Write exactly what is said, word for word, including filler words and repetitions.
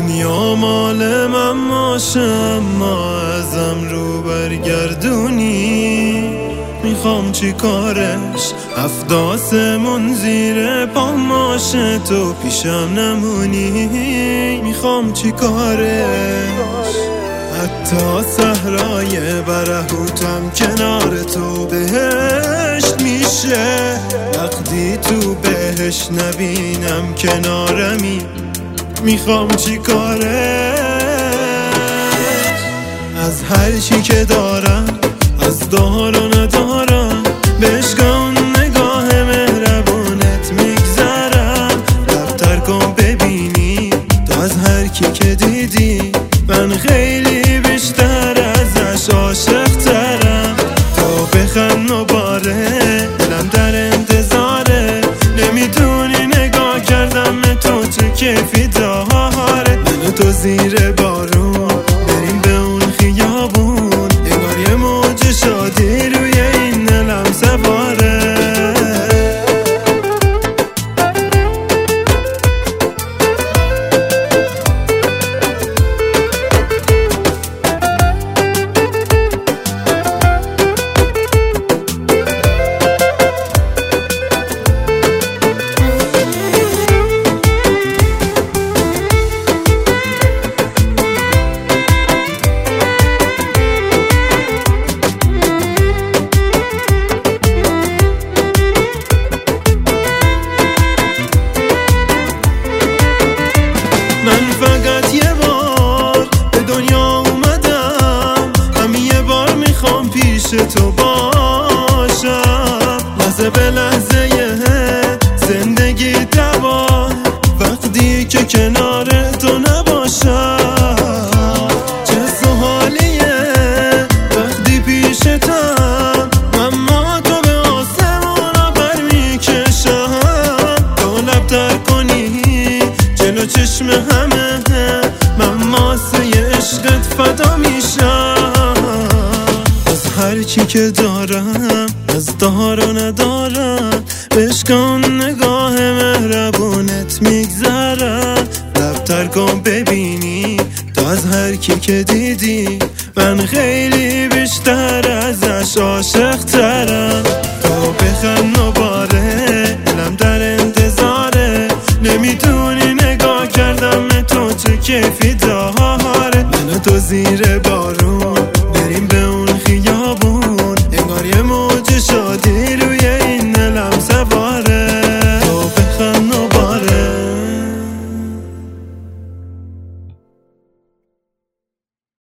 دنیا مال من باشه اما ازم رو برگردونی. میخوام چی کارش هفت آسمون زیر پام باشه تو پیشم نمونی. میخوام چی کارش حتی صحرای برهوتم کنار تو بهشت میشه وقتی تو بهشت نبینم کنارمی. میخوام چی کارش از هر چی که دارم از دار و ندارم بشکن نگاه مهربونت میگذرم. دفتر کن ببینی تو از هر کی که دیدی من خیلی بیشتر ازش عاشق ترم. تو بخند و باره دلم در انتظاره نمیدونی نگاه کردم تو چه کیفی داره. من تو زیر بارون بریم به اون خیابون انگار یه موج شادی روی این دلم سواره. من فقط یه بار به دنیا اومدم همین یه بار میخوام پیش تو باشم. لحظه به لحظه زندگی تباه وقتی که کنار تو نباشم. چه سوالیه وقتی پیشتم اما تو به آسمونا بر میکشم. تو لبتر کنی جلو چشم همه من ماسه عشقت فدا میشم. از هر چی که دارم از دار و ندارم بشکن نگاه مهربونت میگذرم. دفتر کن ببینی تو از هر کی که دیدی من خیلی بیشتر ازش عاشق ترم. تو بخند و باره دلم در انتظاره نمیدونی نگاه کردم تو چه کیفی داره. من تو زیر بارون